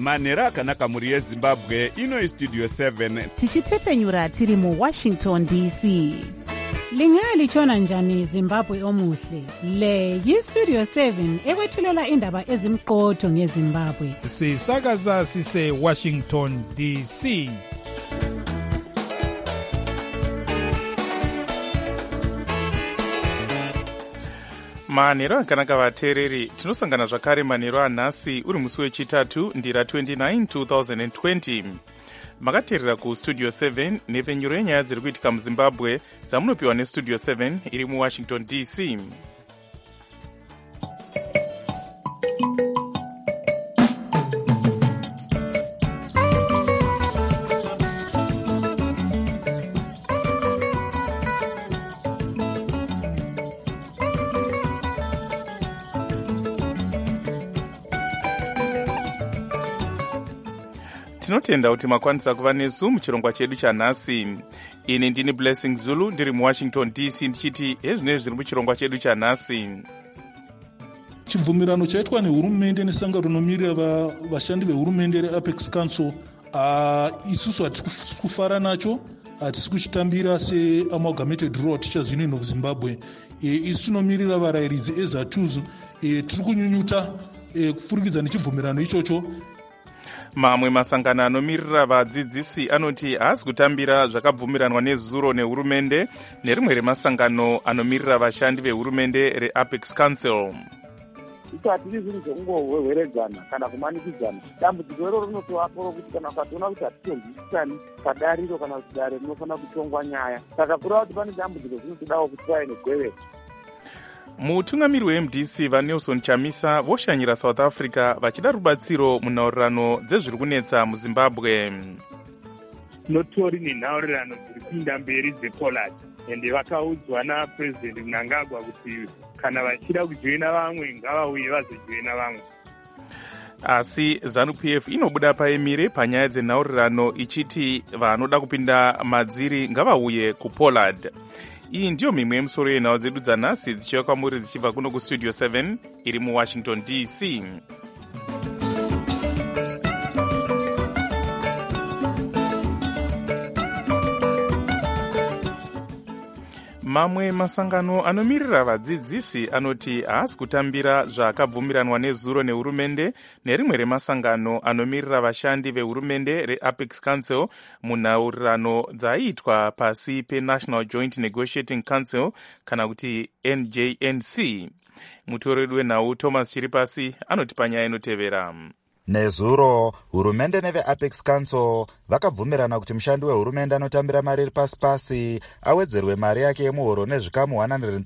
manhero akanaka mhuri yezimbabwe. Ino Studio 7 tichitefenyura tiri muWashington DC. Lingalitshona njani Zimbabwe omuhle? Le yiStudio 7 ekwethulela indaba ezimqotho ngeZimbabwe. Sisakaza sise Washington DC. Manhero akanaka vateereri, tinosangana zvakare manhero anhasi uri musi wechitatu ndira 29 2020. Makateerera kuStudio 7 nhepfenyuro yenyaya dziri kuitika muZimbabwe dzamunopiwa neStudio 7 iri muWashington DC. Tinotenda kuti makwanisa kuva nesu muchirongwa chedu chanhasi. Ini ndini Blessing Zulu ndiri muWashington DC ndichiti hezvinezvi zviri muchirongwa chedu chanhasi. Chibvumirano chaitwa nehurumende nesangano rinomirira vashandi vehurumende reApex Council, isusu hatisi kufara nacho, hatisi kuchitambira seamalgamated rural teachers union of Zimbabwe. Isu tinomirira varayiridzi eZATUZU, tiri kunyunyuta kufurikidza nechibvumirano ichocho. Mamwe masangano anomirira vadzidzisi anoti haasi kutambira zvakabvumiranwa nezuro nehurumende nerimwe remasangano anomirira vashandi vehurumende reApex Council. Hatiri zvinhu zvekungohweheredzana kana kumanikidzana. Dambudziko iro rinotovapo rokuti kana ukatoona kuti hatitonzwisisani padariro kana kuti dare rinofanira kutongwa nyaya. Saka kureva kuti pane dambudziko zvinotodawo kuti pave negwevero. Mutungamiri weMDC vaNelson Chamisa voshanyira South Africa vachida rubatsiro munhaurirano dzezviri kunetsa muZimbabwe. Notori nenhaurirano dziri kuinda mberi dzePollard, ende vakaudzwa naPresident Mnangagwa kuti kana vachida kujoina vamwe ngavauye vazojoina vamwe. Asi ZANU-PF inobuda paemire panyaya dzenhaurirano ichiti vanoda kupinda madziri ngavauye kuPollard. Iyi ndiyo mimwe yemusoro yenhau dzedu dzanhasi dzichiva kwamuri dzichibva kuno kuStudio 7 iri muWashington DC. Mamwe masangano anomirira vadzidzisi anoti haasi kutambira zvakabvumiranwa nezuro nehurumende nerimwe remasangano anomirira vashandi vehurumende reApex Council munhaurirano dzaiitwa pasi peNational Joint Negotiating Council kana kuti NJNC. Mutori wedu wenhau Thomas Chiripasi anoti panyaya inotevera. Nezuro, hurumende neveApex Council vakabvumirana kuti mushandi wehurumende anotambira mari iri pasi awedzerwe mari yake yemuhoro nezvikamu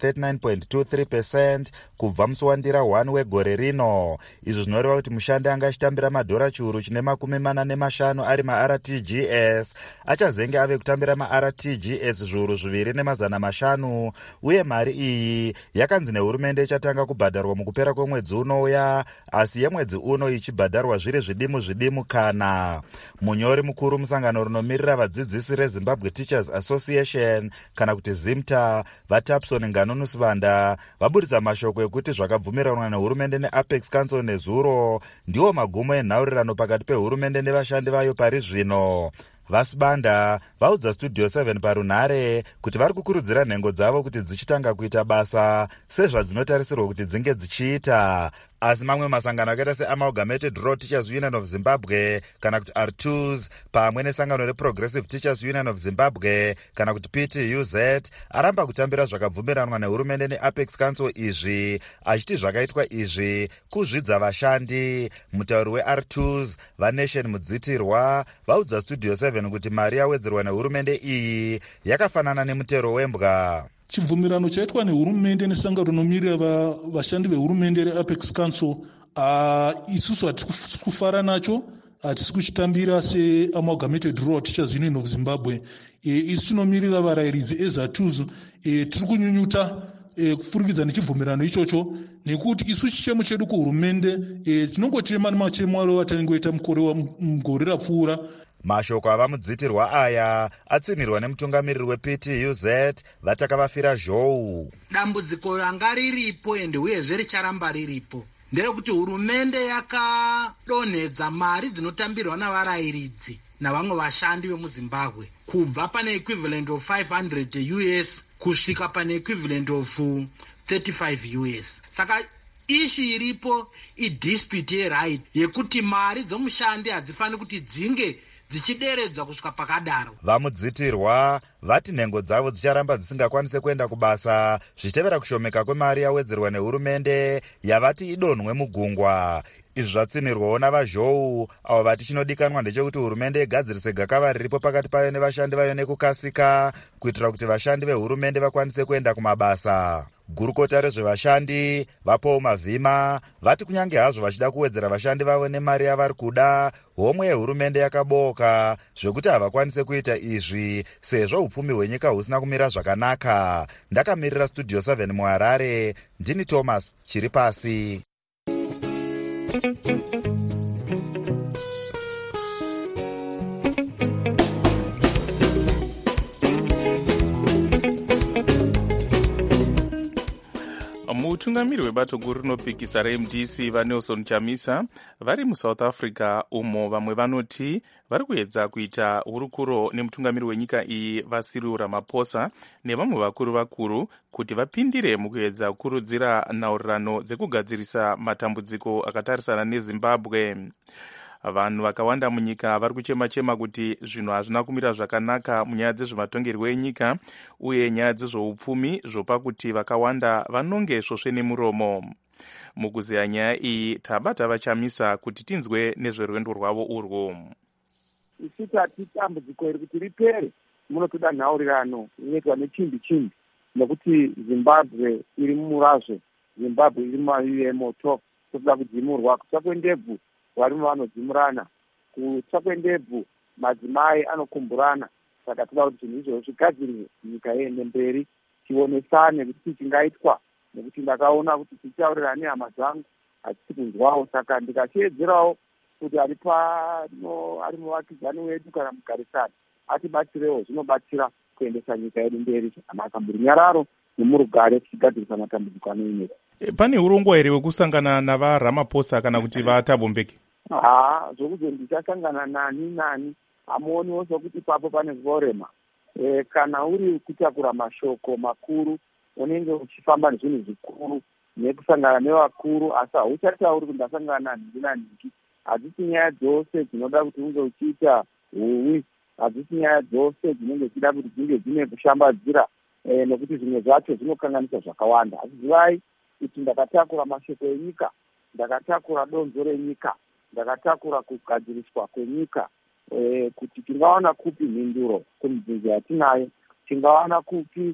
139.23% kubva musi wandira 1 wegore rino. Izvi zvinoreva kuti mushandi anga achitambira madhora chiuru chine 45 ari maRTGS achazenge ave kutambira maRTGS zviuru 2.5, uye mari iyi yakanzi nehurumende ichatanga kubhadharwa mukupera kwemwedzi unouya, asi yemwedzi uno ichibhadharwa zviri zvidimu kana. Munyori mukuru musangano rinomirira vadzidzisi reZimbabwe Teachers Association kana kuti ZIMTA vaTapson Nganonusivanda vaburitsa mashoko ekuti zvakabvumiranwa nehurumende neApex Council nezuro ndiwo magumo enhaurirano pakati pehurumende nevashandi vayo pari zvino. Vasibanda vaudza Studio 7 parunhare kuti vari kukurudzira nhengo dzavo kuti dzichitanga kuita basa sezvadzinotarisirwa kuti dzinge dzichiita. Asi mamwe masangano akaita seAmalgamated Rural Teachers Union of Zimbabwe kana kuti R2s pamwe nesangano reProgressive Teachers Union of Zimbabwe kana kuti PTUZ aramba kutambira zvakabvumiranwa nehurumende neApex Council izvi, achiti zvakaitwa izvi kuzvidza vashandi. Mutauri weR2s vaNation Mudzitirwa vaudza Studio 7 kuti mari yawedzerwa nehurumende iyi yakafanana nemutero wembwa. Chibvumirano chaitwa nehurumende nesangano rinomirira vashandi vehurumende reApex Council, isusu hatisi kufara nacho, hatisi kuchitambira seAmalgamated Rural Teachers Union of Zimbabwe. Isu tinomirira varayiridzi eZATUZU, tiri kunyunyuta kufurikidza nechibvumirano ichocho nekuti isu chichemo chedu kuhurumende tinongotema nemachemo aro atangoita mugore rapfuura. Mashoko avamudzitirwa aya atsinirwa nemutungamiriri wePTUZ vatakavafira zhou. Dambudziko ranga riripo ende uyezve richaramba riripo. ndeyekuti hurumende yakadonhedza mari dzinotambirwa navarayiridzi navamwe vashandi vemuzimbabwe kubva pane equivalent of 500 US kusvika pane equivalent of 35 US. Saka ishu iripo idispute yeright yekuti mari dzomushandi hadzifani kuti dzinge dzichideredzwa kusvika pakadaro. Vamudzitirwa vati nhengo dzavo dzicharamba dzisingakwanise kuenda kubasa zvichitevera kushomeka kwemari yawedzerwa nehurumende yavati idonhwe mugungwa. Izvi zvatsinirwawo navazhou avo vati chinodikanwa ndechekuti hurumende igadzirise gakava riripo pakati payo nevashandi vayo nekukasika kuitira kuti vashandi vehurumende vakwanise kuenda kumabasa. Gurukota rezvevashandi vaPaul Mavhima vati kunyange hazvo vachida kuwedzera vashandi vavo nemari yavari kuda, homwe yehurumende yakabooka zvekuti havakwanise kuita izvi sezvo upfumi hwenyika husina kumira zvakanaka. Ndakamirira Studio 7 muHarare, ndini Thomas Chiripasi. Mutungamiri webato guru rinopikisa reMDC vaNelson Chamisa vari muSouth Africa, umo vamwe vanoti vari kuedza kuita hurukuro nemutungamiri wenyika iyi vaCyril Ramaphosa nevamwe vakuru kuti vapindire mukuedza kukurudzira nhaurirano dzekugadzirisa matambudziko akatarisana neZimbabwe. Vanhu vakawanda munyika vari kuchema kuti zvinhu hazvina kumira zvakanaka munyaya dzezvematongerwo enyika uye nyaya dzezvoupfumi zvopa kuti vakawanda vanonge svosve nemuromo. Mukuzeya nyaya iyi tabata vaChamisa kuti tinzwe nezverwendo rwavo urwu. Isitati dambudziko iri kuti ripere munotoda nhaurirano inoitwa nechimbi nekuti Zimbabwe iri mumurazvo, Zimbabwe iri mumaUMO talk, toda kudzimurwa kutsva kwendebvu varume vanodzimurana, kutsva kwendebvu madzimai anokumburana. Saka toda kuti zvinhu izvozvo zvigadzirwe, nyika iende mberi, tionesane kuti chingaitwa, nekuti ndakaona kuti tichaurira nehama dzangu hachisi kunzwawo. Saka ndikachiedzerawo kuti ari muvakidzani wedu kana mugarisani atibatsirewo, zvinobatsira kuendesa nyika yedu mberi zvakanaka murunyararo nemurugare, tichigadzirisa matambudziko anoineka. Pane urongwa here hwekusangana navaRamaphosa kana kuti vaThabo Mbeki? Zvokuti ndichasangana nani hamuoniwo sokuti papo pane vorema. Kana uri kutakura mashoko makuru unenge uchifamba nezvinhu zvikuru nekusangana nevakuru, asi hauchatauri kuti ndasangana nanhingi nanhingi. Hadzisi nyaya dzose dzinoda kuti unge uchiita huwi, hadzisi nyaya dzose dzinenge dzichida kuti dzinge dzine kushambadzira, nekuti zvimwe zvacho zvinokanganisa zvakawanda. Asi zivai kuti ndakatakura mashoko enyika, ndakatakura donzo renyika, ndakatakura kugadziriswa kwenyika, kuti tingawana kupi mhinduro kumibvunzo yatinayo, tingawana kupi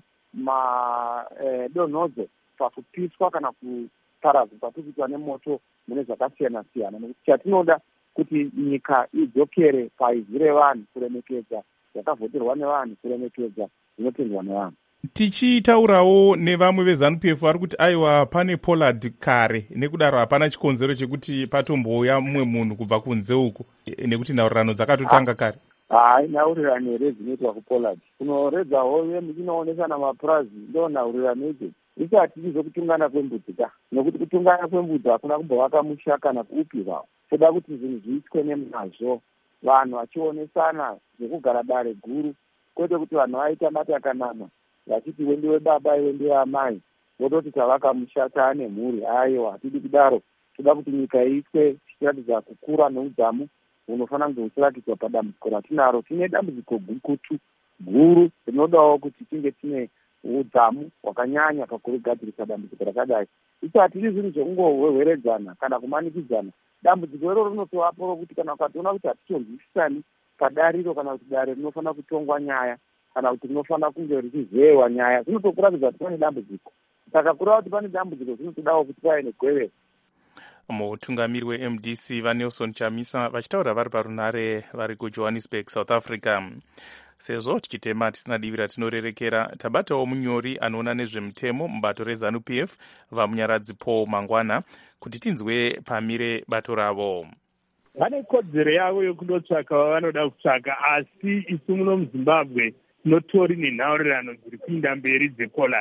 madonhodzo pakupiswa kana kuparadzwa kwatikuitwa nemoto mune zvakasiyana siyana, nekuti chatinoda kuti nyika idzokere paizi revanhu, kuremekedza yakavhoterwa nevanhu, kuremekedza zvinotendwa nevanhu. Tichitaurawo nevamwe veZANU-PF vari kuti aiwa pane Pollard kare, nekudaro hapana chikonzero chekuti patombouya mumwe munhu kubva kunze uku, nekuti nhaurirano dzakatotanga kare. Nhaurirano here dzinoitwa kuPollard kunoredza hove muchinoonesa mapurazi, ndo nhaurirano idzo. Isi hatichizo kutungana kwembudzi ka, nekuti kutungana kwembudzi hakuna kumbovaka musha kana kuupi vavo. Toda kuti zvinhu zviitwe nemazvo, vanhu vachionesana zvekugara dare guru, kwete kuti vanhu vaita matakanana vachiti wendi webaba iwe ndiwe amai, vototi tavaka musha taane mhuri. Aiwa, hatidi kudaro. Toda kuti nyika iitwe chichiratidza kukura neudzamu hunofanira kunge huchiratidzwa padambudziko ratinaro. Tine dambudziko guru rinodawo kuti tinge tine udzamu hwakanyanya pakurigadzirisa dambudziko rakadai. Isi hatidi zvinhu zvekungohweheredzana kana kumanikidzana. Dambudziko iroro rinotovapo rokuti kana ukatoona kuti hatitonzwisisani padariro, kana kuti dare rinofanira kutongwa nyaya, kana kuti rinofanira kunge richizeewa nyaya, zvinotokuratidza kuti pane dambudziko. Saka kureva kuti pane dambudziko zvinotodawo kuti pave negwevero. Mutungamiri weMDC vaNelson Chamisa vachitaura vari parunare vari kuJohannesburg, South Africa. Sezvo tichitema tisina divi ratinorerekera, tabatawo munyori anoona nezvemutemo mubato reZANU-PF vamunyaradzi Paul Mangwana kuti tinzwe pamire bato ravo. Vane kodzero yavo yokundotsvaka vavanoda kutsvaka, asi isu muno muZimbabwe tinotori nenhaurirano dziri kuinda mberi dzePollard.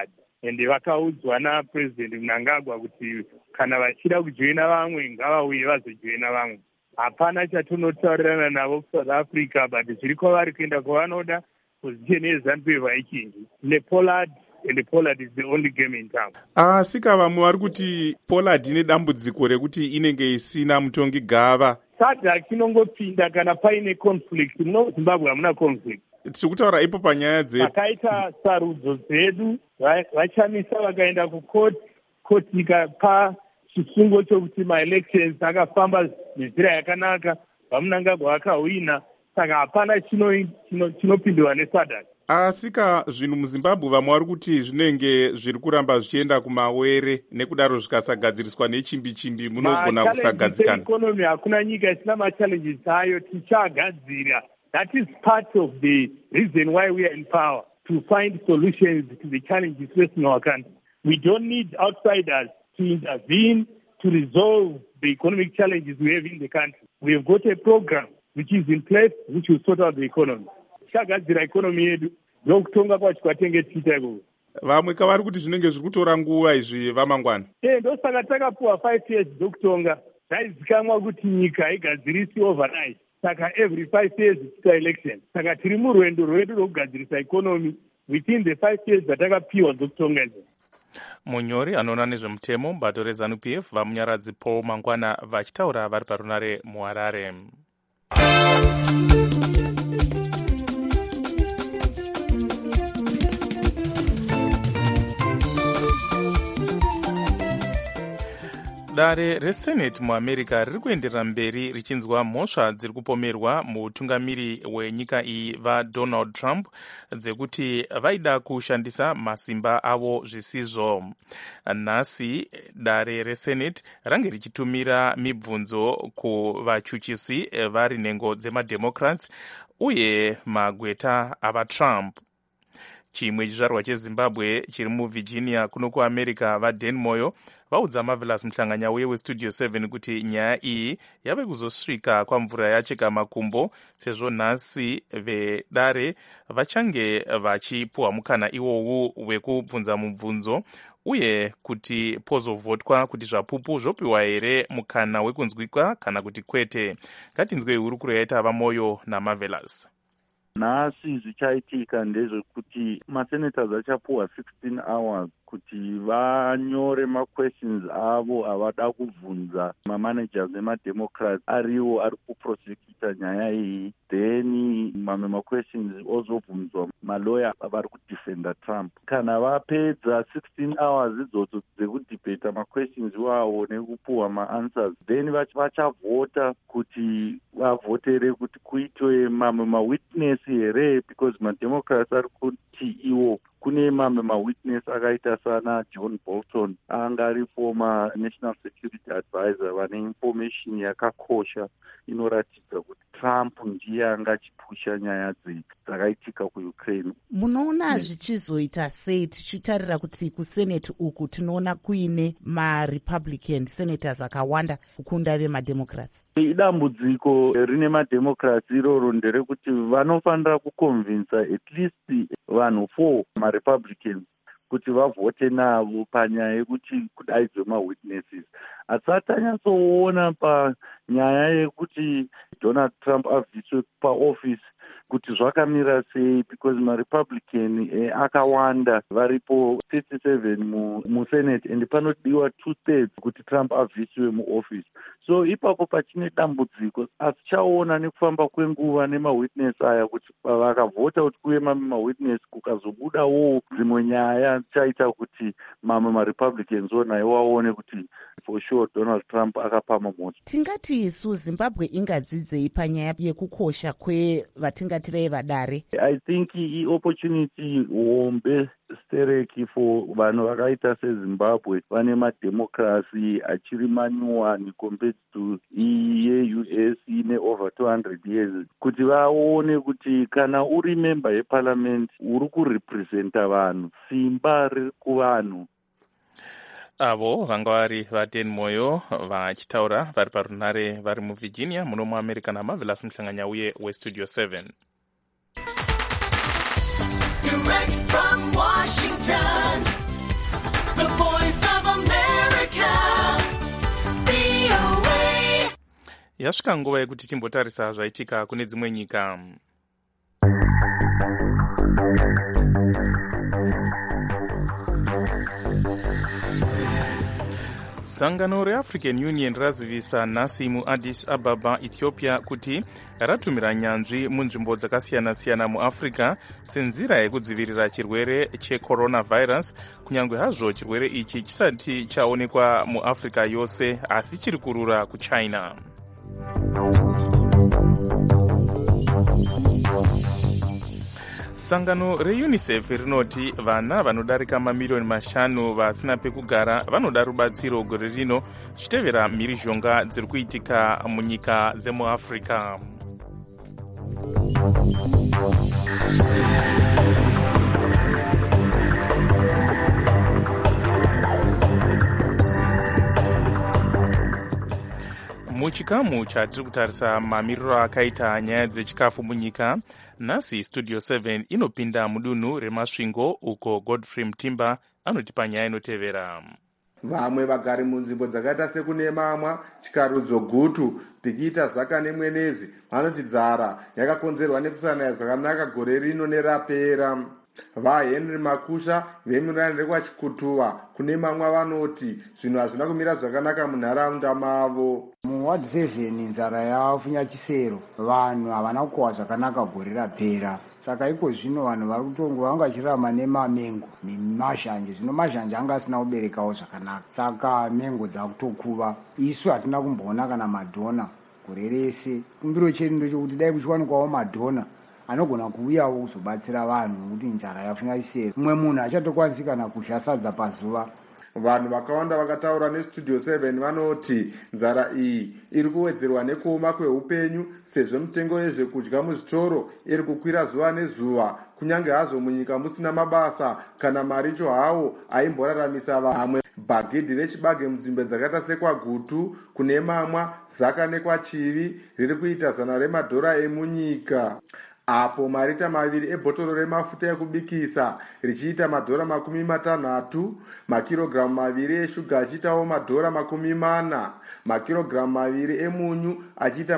ende vakaudzwa napurezidendi Mnangagwa kuti kana vachida kujoina vamwe ngavauye vazojoina vamwe. Hapana chatonotaurirana navo South Africa, but zviri kwavari kuenda kwavanoda. Position yeZANU-PF haichinji. NePollard, and Pollard is the only game in town. Asika vamwe vari kuti Pollard ine dambudziko rekuti inenge isina mutongi gava. SADC inongopinda kana paine conflict. Muno Zimbabwe hamuna conflict. Tiri kutaura ipo panyaya pakaita sarudzo dzedu vachamisa vakaenda kukoti ikapa chisungo chokuti maelections akafamba nenzira yakanaka, vaMnangagwa vakahwina, saka hapana chinopindwa neSADC. Asika zvinhu muZimbabwe vamwe vari kuti zvinenge zviri kuramba zvichienda kumawere, nekudaro zvikasagadziriswa nechimbi munogona kusagadzikana. Economy hakuna nyika isina machallenges ayo, tichagadzira. That is part of the reason why we are in power, to find solutions to the challenges facing our country. We don't need outsiders to intervene to resolve the economic challenges we have in the country. We have got a program which is in place which will sort out the economy. Tichagadzira economy yedu, ndokutonga kwacho kwatenge tichiita ikoko. Vamwe kavari kuti zvinenge zviri kutora nguva izvi vamangwana. Ndosaka takapuwa 5 years dzokutonga. Zvaizikanwa kuti nyika haigadzirisi overnight. Saka every 5 years tichita election. Saka tiri murwendo rwedu rwokugadzirisa economy within the 5 years dzatakapiwa dzokutonga idzi. Munyori anoona nezvemutemo bato reZANU-PF vamunyaradzi Paul Mangwana vachitaura vari parunare muHarare. Dare reSenate muAmerica riri kuenderera mberi richinzwa mhosva dziri kupomerwa mutungamiri wenyika iyi vaDonald Trump dzekuti vaida kushandisa masimba avo zvisizvo. Nhasi dare reSenate range richitumira mibvunzo kuvachuchisi vari nhengo dzemademocrats uye magweta avaTrump. Chimwe chizvarwa cheZimbabwe chiri muVirginia kuno kuAmerica vaDan Moyo vaudza Marvelous Mhlanganyauye weStudio 7 kuti nyaya iyi yave kuzosvika kwamvura yacheka makumbo, sezvo nhasi vedare vachange vachipuhwa mukana iwowu wekubvunza mubvunzo uye kuti pozovhotwa kuti zvapupu zvopiwa here mukana wekunzwikwa kana kuti kwete. Ngatinzwei hurukuro yaita vaMoyo naMarvelous. Nhasi zvichaitika ndezvekuti masenators achapuhwa 16 hours kuti vanyore maquestions avo avada kubvunza mamanagers emademocrats ariwo ari kuprosecuta nyaya iyi, then mamwe maquestions ozobvunzwa malawyer avari kudefenda Trump. Kana vapedza 16 hours idzodzo dzekudebata maquestions iwawo nekupuhwa maanswers, then vachavhota kuti vavhotere kuti kuitwe mamwe mawitness here, because mademocrats ari kuti iwo kune mamwe mawitness akaita sana John Bolton anga ari former national security advisor vane information yakakosha inoratidza kuti Trump ndiye anga achipusha nyaya dzakaitika kuUkraine. Munoona zvichizoita sei tichitarira kuti kusenate uku tinoona kuine maRepublican senators akawanda kukunda vemademocrats? Idambudziko rine mademocrats iroro nderekuti vanofanira kuconvinsa at least vanhu 4 maRepublicans kuti vavhote navo panyaya yekuti kudaidzwe mawitnesses. Asi atanyatsoona panyaya yekuti Donald Trump abviswe paoffice kuti zvakamira sei, because maRepublican akawanda varipo 37 muSenate and panodiwa 2/3 kuti Trump abviswe muoffice. So ipapo pachine dambudziko, asi chaona nekufamba kwenguva nemawitness aya kuti vakavhota kuti kuve mamwe mawitness kukazobudawo dzimwe nyaya chaita kuti mamwe maRepublicans onayo waone kuti for sure Donald Trump akapa mamhosva. Tingati isu Zimbabwe ingadzidzei panyaya yekukosha kwevatingati vevadare? I think opportunity hombe stereki for vanhu vakaita seZimbabwe vane mademocracy achiri manyuwani compared to yeUS ine over 200 years, kuti vaone kuti kana uri member yeparliament uri kurepresenta vanhu, simba riri kuvanhu. Avo vanga vari vaDan Moyo vachitaura vari parunare vari muVirginia muno muAmerica naMarvelous Mhlanganyauye weStudio 7. Direct from Washington, The Voice of America, VOA. Yasvika nguva yekuti timbotarisa zvaitika kune dzimwe nyika. Sangano reAfrican Union razivisa nhasi muAddis Ababa, Ethiopia kuti ratumira nyanzvi munzvimbo dzakasiyana-siyana muAfrica senzira yekudzivirira chirwere checoronavirus, kunyange hazvo chirwere ichi chisati chaonekwa muAfrica yose asi chiri kurura kuChina. Sangano reUNICEF rinoti vana vanodarika mamiliyoni 5 vasina pekugara vanoda rubatsiro gore rino chitevera mhirizhonga dziri kuitika munyika dzemuAfrica. Muchikamu chatiri kutarisa mamiriro akaita nyaya dzechikafu munyika, nhasi Studio 7 inopinda mudunhu remasvingo uko Godfrey Mtimba anotipa nyaya inotevera. Vamwe vagari munzvimbo dzakaita sekune Mamwa, Chikarudzo, Gutu, Bhikita, Zaka neMwenezi vanoti nzara yakakonzerwa nekusanaya zvakanaka gore rino nerapera. VaHenry Makusha veMurani rekwaChikutuwa kune Mamwa vanoti zvinhu hazvina kumira zvakanaka munharaunda mavo. Muward 7 nzara yafunya chisero, vanhu havana kukohwa zvakanaka gore rapera. Saka iko zvino vanhu vari kutongwa vangachirama nemamengo nemashanje. Zvino mashanje anga asina kuberekawo zvakanaka, saka mengo dzakutokuva. Isu hatina kumboona kana madhona gore rese. Kumbiro chedu ndechekuti dai kuchiwanikwawo madhona anogona kuuyawo kuzobatsira vanhu kuti nzara yafunya chisero. Mumwe munhu achatokwanisi kana kudya sadza pazuva. Vanhu vakawanda vakataura neStudio 7 vanoti nzara iyi iri kuwedzerwa nekuoma kweupenyu sezvo mitengo yezvekudya muzvitoro iri kukwira zuva nezuva, kunyange hazvo munyika musina mabasa kana maricho hawo aimboraramisa vamwe. Bhagidhi rechibage munzvimbo dzakaita sekwaGutu, kune Mamwa, Zaka nekwaChivi riri kuita $100 emunyika, apo marita 2 ebhotoro remafuta ekubikisa richiita $60, makirogiramu 2 eshuga achiitawo $40, makirogiramu 2 emunyu achiita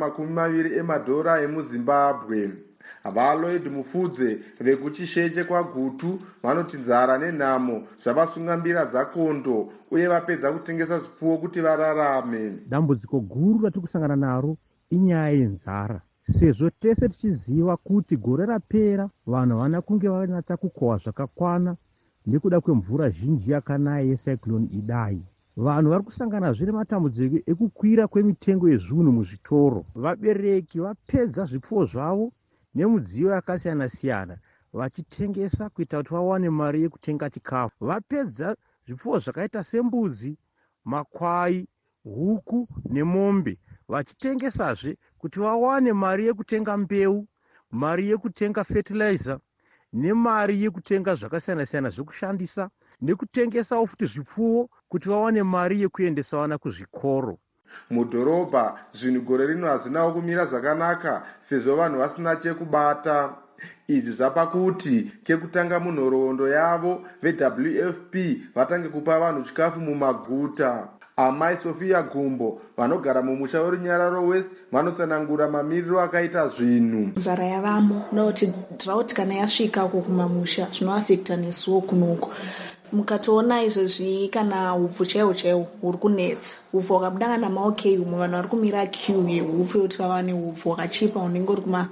$20 emuZimbabwe. VaLloyd Mufudze vekuChisheche kwaGutu vanoti nzara nenhamo zvavasunga mbira dzakondo uye vapedza kutengesa zvipfuwo kuti vararame. Dambudziko guru ratiri kusangana naro inyaya yenzara, sezvo tese tichiziva kuti gore rapera vanhu havana kunge vanatsa kukohwa zvakakwana nekuda kwemvura zhinji yakanaya yecyclone Idai. Vanhu vari kusangana zviri matambudziko ekukwira kwemitengo yezvinhu muzvitoro. Vabereki vapedza zvipfuwo zvavo nemudziyo yakasiyana-siyana vachitengesa kuita kuti vawane mari yekutenga chikafu. Vapedza zvipfuwo zvakaita sembudzi, makwai, huku nemombe vachitengesazve kuti vawane mari yekutenga mbeu, mari yekutenga fertilizer nemari yekutenga zvakasiyana-siyana zvekushandisa, nekutengesawo futi zvipfuwo kuti vawane mari yekuendesa vana kuzvikoro. Mudhorobha zvinhu gore rino hazvinawo kumira zvakanaka sezvo vanhu vasina chekubata. Izvi zvapa kuti kekutanga munhoroondo yavo veWFP vatange kupa vanhu chikafu mumaguta. Amai Sofia Gumbo vanogara mumusha weRunyararo West vanotsanangura mamiriro akaita zvinhu. Nzara yavamo nokuti drought kana yasvika uko kumamusha zvinoafekta nesuwo kunuko. Mukatoona izvezvi kana upfu chaiwo huri kunetsa, upfu hwakabuda kana maokei umwe vanhu vari kumira queue yeupfu yekuti vawane upfu hwakachipa unenge uri kuma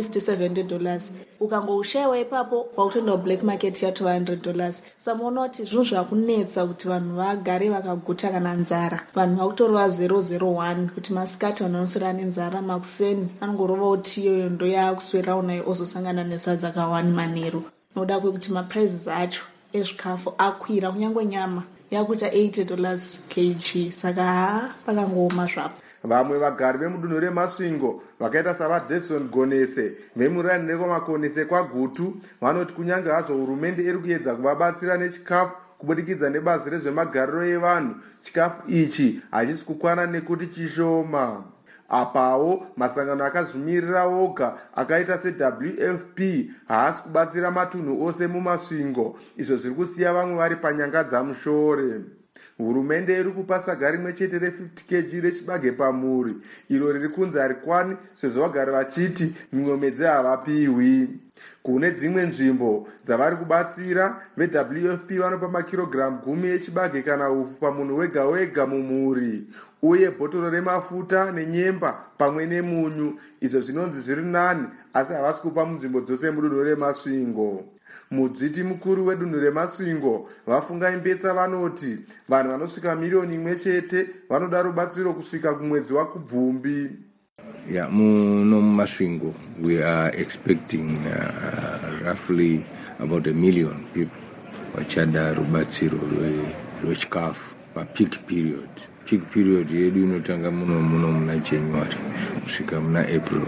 $60-70. Ukangoushayiwa ipapo wakutoenda kublack market yatova $100. Samuona kuti zvinhu zvakunetsa kuti vanhu vagare vakaguta kana nzara. Vanhu vakutorova 001 kuti masikati vanhu vanoswera nenzara, makuseni anongorova kuti iyoyo ndo yakuswera unayo ozosangana nesadza akawani manheru. Noda kwekuti maprices acho ezvikafu akwira, kunyange nyama yakuita $80 kg, saka pakangooma zvapo. Vamwe vagari vemudunhu remasvingo vakaita savaDavidson Gonese vemurani nekwamakonese kwaGutu vanoti kunyange hazvo hurumende iri kuedza kuvabatsira nechikafu kubudikidza nebazi rezvemagariro evanhu, chikafu ichi hachisi kukwana nekuti chishoma. apawo masangano akazvimirira oga akaita sewfp haasi kubatsira matunhu ose mumasvingo, izvo zviri kusiya vamwe vari panyanga dzamushore. Hurumende iri kupa saga rimwe chete re50 kg rechibage pamuri, iro riri kunzi harikwani sezvo vagari vachiti mimwe mwedzi havapiwi. Kune dzimwe nzvimbo dzavari kubatsira, veWFP vanopa makirogiramu 10 echibage kana upfu pamunhu wega wega mumhuri, uye bhotoro remafuta nenyemba pamwe nemunyu, izvo zvinonzi zviri nani, asi havasi kupa munzvimbo dzose mudunhu remasvingo. Mudzviti mukuru wedunhu remasvingo vafungai mbetsa vanoti vanhu vanosvika miriyoni 1 chete vanoda rubatsiro kusvika kumwedzi waKubvumbi. Muno mumasvingo we are expecting roughly about 1 million people vachada rubatsiro rwechikafu papeak period. Peak period yedu inotanga muno muna January kusvika muna April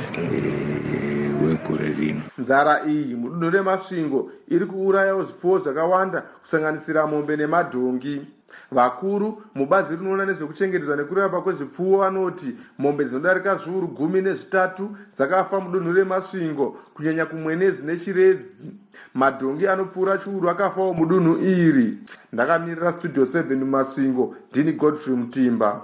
wegore rino. Nzara iyi mudunhu remasvingo iri kuurayawo zvipfuwo zvakawanda kusanganisira mombe nemadhongi. Vakuru mubazi rinoona nezvekuchengetedzwa nekurapa kwezvipfuwo vanoti mombe dzinodarika zviuru 13 dzakafa mudunhu remasvingo, kunyanya kumwenezi nechiredzi. Madhongi anopfuura chiuru akafawo mudunhu iri. Ndakamirira Studio 7 mumasvingo, ndini Godfrey Mutimba.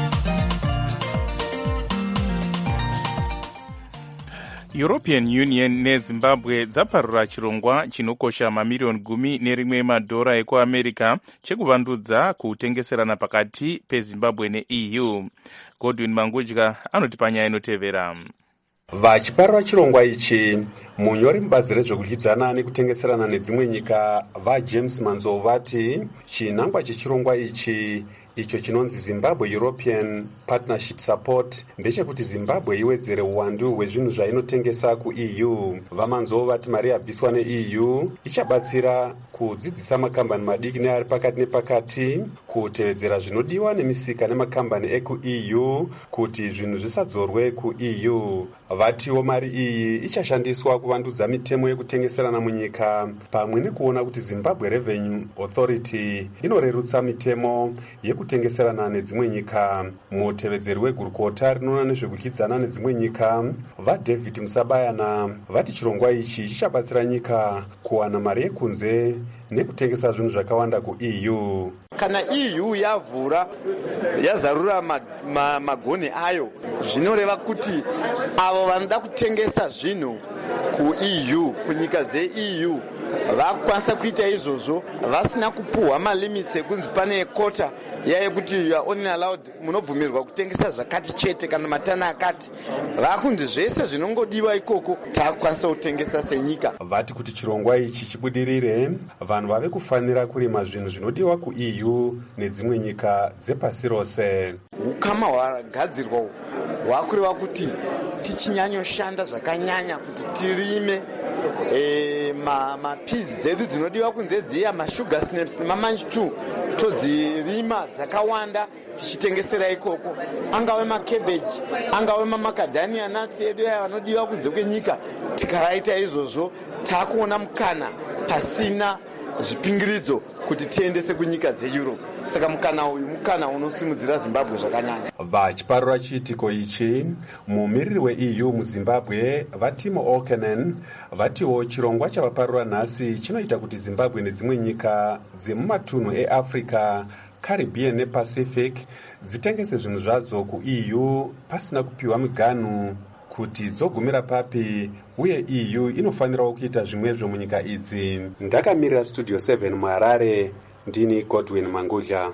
European Union neZimbabwe dzaparura chirongwa chinokosha mamiliyoni 11 emadhora ekuAmerica chekuvandudza kutengeserana pakati peZimbabwe neEU. Godwin Mangudya anoti panyaya inotevera. Vachiparura chirongwa ichi, munyori mubazi rezvekudyidzana nekutengeserana nedzimwe nyika vaJames Manzo vati chinangwa chechirongwa ichi icho chinonzi Zimbabwe European Partnership Support ndechekuti Zimbabwe iwedzere uwandu hwezvinhu zvainotengesa kuEU. Vamanzo vati mari yabviswa neEU ichabatsira kudzidzisa makambani madiki neari pakati nepakati kutevedzera zvinodiwa nemisika nemakambani ekuEU kuti zvinhu zvisadzorwe kuEU. Vatiwo mari iyi ichashandiswa kuvandudza mitemo yekutengeserana munyika pamwe nekuona kuti Zimbabwe Revenue Authority inorerutsa mitemo yekutengeserana nedzimwe nyika. Mutevedzeri wegurukota rinoona nezvekudyidzana nedzimwe nyika vaDavid Musabayana vati chirongwa ichi chichabatsira nyika kuwana mari yekunze nekutengesa zvinhu zvakawanda kuEU. Kana EU yazarura magoni ayo, zvinoreva kuti avo vanoda kutengesa zvinhu kuEU, kunyika dzeEU, vakwanisa kuita izvozvo vasina kupuhwa malimits ekunzi pane kota yekuti you are only allowed, munobvumirwa kutengesa zvakati chete kana matana akati. Vakunzi zvese zvinongodiwa ikoko takwanisa kutengesa senyika. Vati kuti chirongwa ichi chibudirire, vanhu vave kufanira kurima zvinhu zvinodiwa kuEU nedzimwe nyika dzepasi rose. Ukama hwagadzirwa hwakureva kuti tichinyanyoshanda zvakanyanya kuti tirime mapizi dzedu dzinodiwa kunze dziya masugar snaps nemamanji 2 todzirima dzakawanda tichitengesera ikoko, angave macabbage, angave mamakadhania nuts edu aya vanodiwa kunze kwenyika. Tikaraita izvozvo takuona mukana pasina zvipingiridzo kuti tiendese kunyika dzeEurope. Saka mukana uyu mukana unosimudzira Zimbabwe zvakanyanya. Vachiparura chiitiko ichi, mumiriri weEU muZimbabwe vaTimo Okenen vatiwo chirongwa chavaparura nhasi chinoita kuti Zimbabwe nedzimwe nyika dzemumatunhu eAfrica, Caribbean nePacific dzitengese zvinhu zvadzo kuEU pasina kupiwa miganhu kuti dzogumira papi, uye EU inofanirawo kuita zvimwezvo munyika idzi. Ndakamirira Studio 7 muHarare, ndini Godwin Mangudya.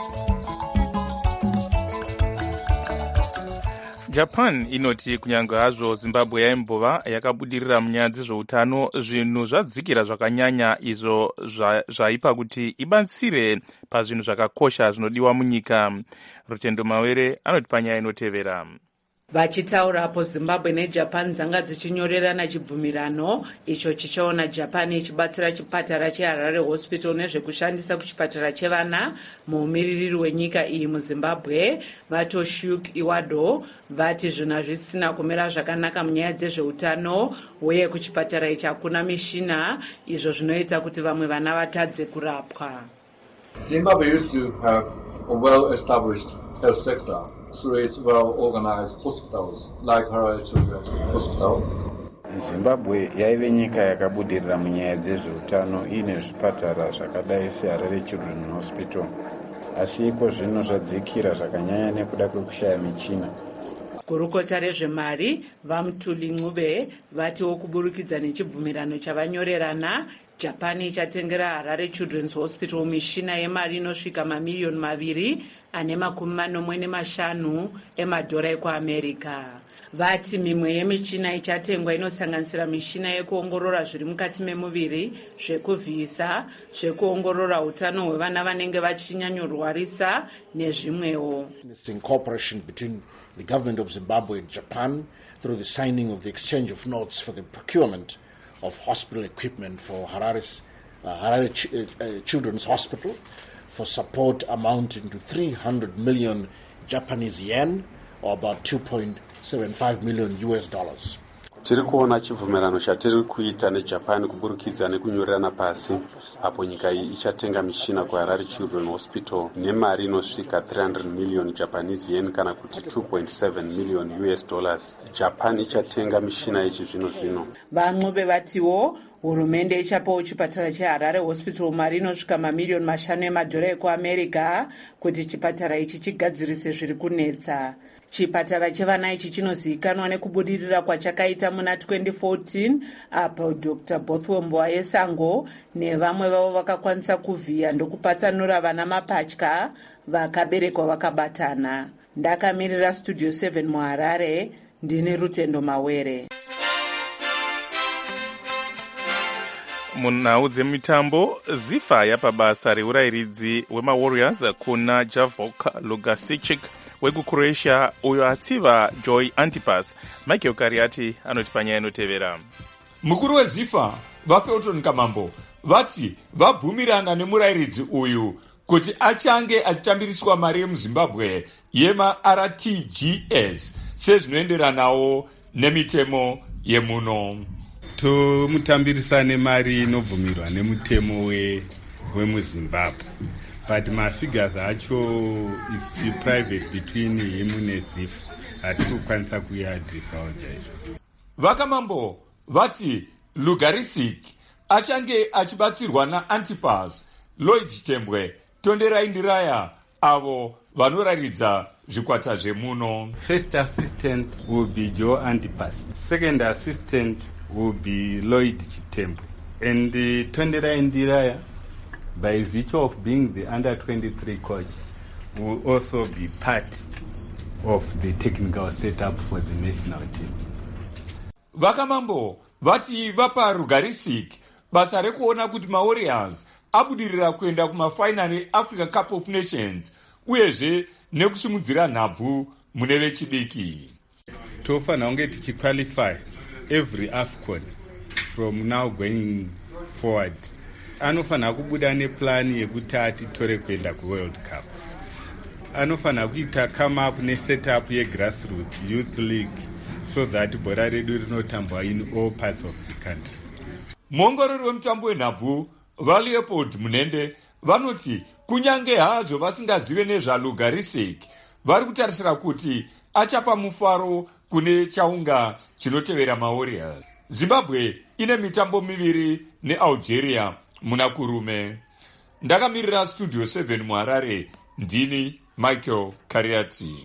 Japan inoti kunyange hazvo Zimbabwe yaimbova yakabudirira munyaya dzezveutano, zvinhu zvadzikira zvakanyanya izvo zvaipa kuti ibatsire pazvinhu zvakakosha zvinodiwa munyika. Rutendo Mawere anoti panyaya inotevera. Vachitaurapo, Zimbabwe neJapan dzanga dzichinyorerana chibvumirano icho chichaona Japan ichibatsira chipatara cheHarare Hospital nezvekushandisa kuchipatara chevana. Muumiriri wenyika iyi muZimbabwe vaToshiyuki Iwado vati zvinhu hazvisina kumira zvakanaka munyaya dzezveutano, uye kuchipatara ichi hakuna mishina, izvo zvinoita kuti vamwe vana vatadze kurapwa. Zimbabwe used to have a well-established health sector. through its well-organized hospitals like Harare Children's Hospital. Zimbabwe yaive nyika yakabudirira munyaya dzezveutano ine zvipatara zvakadai seHarare Children's Hospital, asi iko zvino zvadzikira zvakanyanya nekuda kwekushaya michina. gurukota rezvemari vaMutuli Ncube vatiwo kuburikidza nechibvumirano chavanyorerana, Japan ichatengera Harare Children's Hospital mishina yemari inosvika mamiliyoni 245 emadhora ekuAmerica. Vati mimwe yemichina ichatengwa inosanganisira mishina yekuongorora zviri mukati memuviri, zvekuvhiyisa, zvekuongorora utano hwevana vanenge vachinyanyorwarisa nezvimwewo. In cooperation between the government of Zimbabwe and Japan through the signing of the exchange of notes for the procurement of hospital equipment for Harare Children's Hospital for support amounting to 300 million Japanese yen, or about $2.75 million. Tiri kuona chibvumirano chatiri kuita neJapan kuburikidza nekunyorerana pasi, apo nyika iyi ichatenga mishina kuHarare Children's Hospital nemari inosvika 300 million Japanese yen kana kuti $2.7 million. Japan ichatenga mishina ichi zvino. VaNcube vatiwo hurumende ichapawo chipatara cheHarare Hospital mari inosvika mamiliyoni 5 emadhora ekuAmerica kuti chipatara ichi chigadzirise zviri kunetsa. Chipatara chevana ichi chinozivikanwa nekubudirira kwachakaita muna 2014, apo Dr. Bothwell Mbowayesango nevamwe vavo vakakwanisa kuvhiya ndokupatsanura vana mapatya vakaberekwa vakabatana. Ndakamirira Studio 7 muHarare, ndini Rutendo Mawere. Munhau dzemitambo, zifa yapabasa reurayiridzi wemaWarriors kuna Javok Lugasic wekuCroatia uyo atsiva Joy Antipas. Michael Kariati anoti panyaya inotevera. Mukuru wezifa vaFelton Kamambo vati vabvumirana nemurayiridzi uyu kuti achange achitambiriswa mari yemuZimbabwe yemaRTGS sezvinoenderanawo nemitemo yemuno. Tomutambirisa nemari inobvumirwa nemutemo wemuZimbabwe. But mafigures acho is private between him neZIF. Hatisi kukwanisa kuyadhifawo chaizvo. VaKamambo vati Lugarisic achange achibatsirwa naAntipas, Lloyd Chitembwe, Tonderai Ndiraya avo vanoraridza zvikwata zvemuno. First assistant will be Joe Antipas. Second assistant will be Lloyd Chitembwe. And Tonderai Ndiraya, by virtue of being the under-23 coach, will also be part of the technical setup for the national team. VaKamambo vati vapa Lugarisic basa rekuona kuti maWarriors abudirira kuenda kumafainali eAfrica Cup of Nations uyezve nekusimudzira nhabvu mune vechidiki. Tofanira kunge tichiqualify every AFCON from now going forward. Anofanira kubuda neplan yekuti atitore kuenda kuWorld Cup. Anofanira kuita come up nesetup yegrassroots youth league so that bhora redu rinotambwa in all parts of the country. Muongorori wemutambo wenhabvu vaLeopold Munende vanoti kunyange hazvo vasingazive nezvaLugarisic, vari kutarisira kuti achapa mufaro kune chaunga chinotevera maWarriors. Zimbabwe ine mitambo miviri neAlgeria muna kurume. Ndakamirira Studio 7 muHarare, ndini Michael Kariati.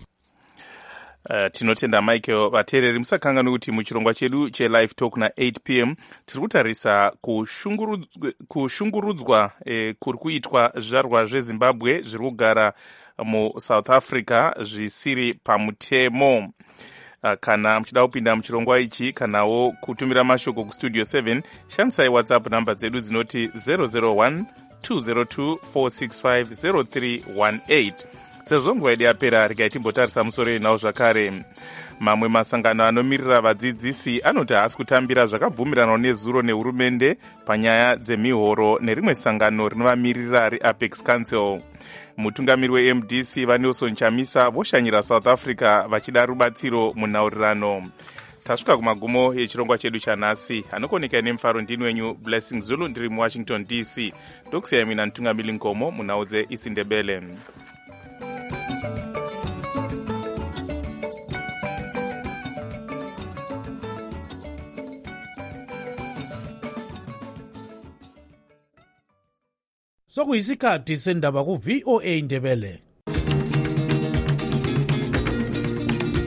Tinotenda Michael. Vateereri musakanganwe kuti muchirongwa chedu chelive talk na8 p.m. tiri kutarisa kushungurudzwa kuri kuitwa zvizvarwa zveZimbabwe zviri kugara muSouth Africa zvisiri pamutemo. Kana muchida kupinda muchirongwa ichi kanawo kutumira mashoko kustudio 7, shandisai WhatsApp namba dzedu dzinoti 001 202 465 0318. Sezvo nguva yedu yapera, regai timbotarisa musoro inawo zvakare. Mamwe masangano anomirira vadzidzisi anoti haasi kutambira zvakabvumiranwa nezuro nehurumende panyaya dzemihoro nerimwe sangano rinovamirira reApex Council. Mutungamiri weMDC vaNelson Chamisa voshanyira South Africa vachida rubatsiro munhaurirano. Tasvika kumagumo yechirongwa chedu chanhasi. Anokoneka nemufaro ndini wenyu Blessing Zulu, ndiri muWashington DC. Ndokusiyai mina Ntungamiri Nkomo munhau dzeIsindebele. sokuyisikhathi sendaba ku-VOA Ndebele.